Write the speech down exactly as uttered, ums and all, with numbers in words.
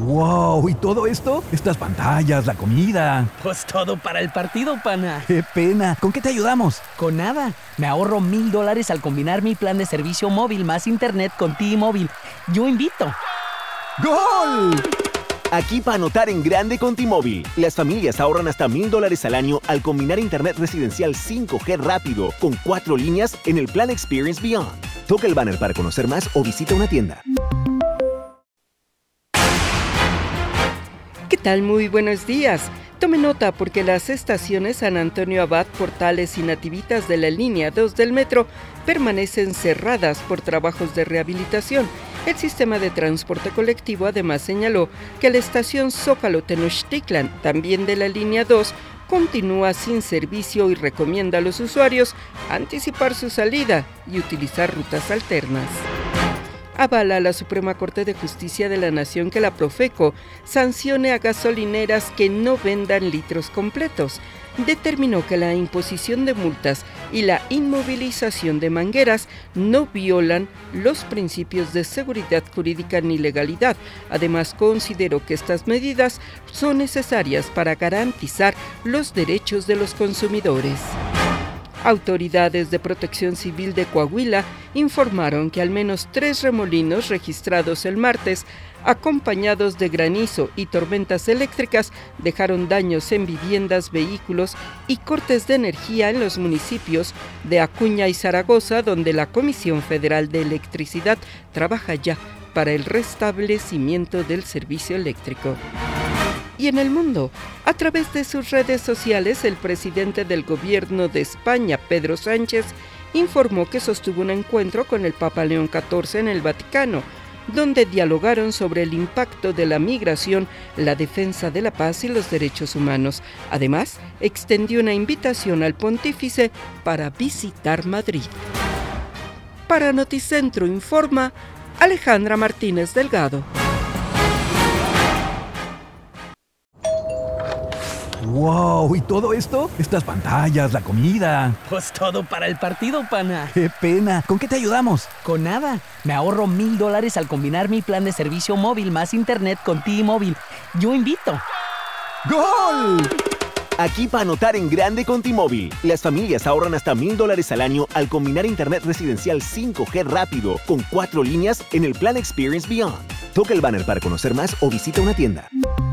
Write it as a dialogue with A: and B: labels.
A: ¡Wow! ¿Y todo esto? Estas pantallas, la comida.
B: Pues todo para el partido, pana.
A: ¡Qué pena! ¿Con qué te ayudamos?
B: Con nada. Me ahorro mil dólares al combinar mi plan de servicio móvil más internet con T-Mobile. Yo invito.
A: ¡Gol!
C: Aquí para anotar en grande con T-Mobile. Las familias ahorran hasta mil dólares al año al combinar internet residencial cinco G rápido con cuatro líneas en el plan Experience Beyond. Toca el banner para conocer más o visita una tienda.
D: ¿Qué tal? Muy buenos días. Tome nota porque las estaciones San Antonio Abad, Portales y Nativitas de la línea dos del metro permanecen cerradas por trabajos de rehabilitación. El sistema de transporte colectivo además señaló que la estación Zócalo Tenochtitlan, también de la línea dos, continúa sin servicio y recomienda a los usuarios anticipar su salida y utilizar rutas alternas. Avala la Suprema Corte de Justicia de la Nación que la Profeco sancione a gasolineras que no vendan litros completos. Determinó que la imposición de multas y la inmovilización de mangueras no violan los principios de seguridad jurídica ni legalidad. Además, consideró que estas medidas son necesarias para garantizar los derechos de los consumidores. Autoridades de Protección Civil de Coahuila informaron que al menos tres remolinos registrados el martes, acompañados de granizo y tormentas eléctricas, dejaron daños en viviendas, vehículos y cortes de energía en los municipios de Acuña y Zaragoza, donde la Comisión Federal de Electricidad trabaja ya para el restablecimiento del servicio eléctrico. Y en el mundo, a través de sus redes sociales, el presidente del gobierno de España, Pedro Sánchez, informó que sostuvo un encuentro con el Papa León catorce en el Vaticano, donde dialogaron sobre el impacto de la migración, la defensa de la paz y los derechos humanos. Además, extendió una invitación al pontífice para visitar Madrid. Para Noticentro informa Alejandra Martínez Delgado.
A: ¡Wow! ¿Y todo esto? Estas pantallas, la comida.
B: Pues todo para el partido, pana.
A: ¡Qué pena! ¿Con qué te ayudamos?
B: Con nada. Me ahorro mil dólares al combinar mi plan de servicio móvil más internet con T-Mobile. Yo invito.
A: ¡Gol!
C: Aquí para anotar en grande con T-Mobile. Las familias ahorran hasta mil dólares al año al combinar internet residencial cinco G rápido con cuatro líneas en el plan Experience Beyond. Toca el banner para conocer más o visita una tienda.